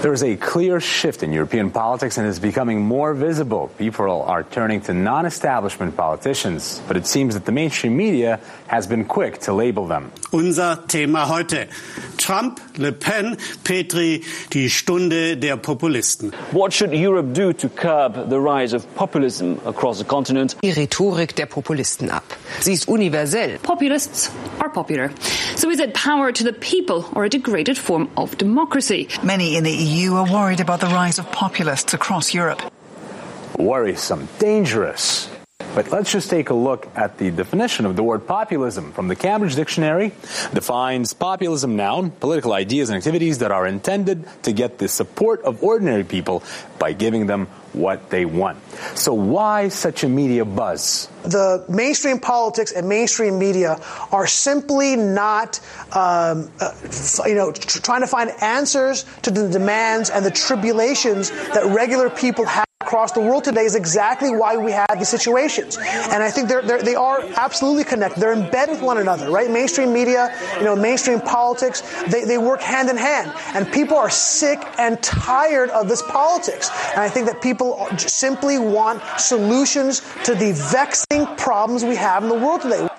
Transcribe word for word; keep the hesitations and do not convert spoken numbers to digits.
There's a clear shift in European politics and it's becoming more visible. People are turning to non-establishment politicians, but it seems that the mainstream media has been quick to label them. Unser Thema heute. Trump, Le Pen, Petri, die Stunde der Populisten. What should Europe do to curb the rise of populism across the continent? Die Rhetorik der Populisten ab. Sie ist universell. Populists are popular. So is it power to the people or a degraded form of democracy? Many in the E U are worried about the rise of populists across Europe. Worrisome, dangerous. But let's just take a look at the definition of the word populism from the Cambridge Dictionary. Defines populism noun, political ideas and activities that are intended to get the support of ordinary people by giving them what they want. So why such a media buzz? The mainstream politics and mainstream media are simply not, um, uh, you know, tr- trying to find answers to the demands and the tribulations that regular people have across the world today is exactly why we have these situations. And I think they're, they're, they are absolutely connected. They're embedded with one another, right? Mainstream media, you know, mainstream politics, they, they work hand in hand. And people are sick and tired of this politics. And I think that people simply want solutions to the vexing problems we have in the world today.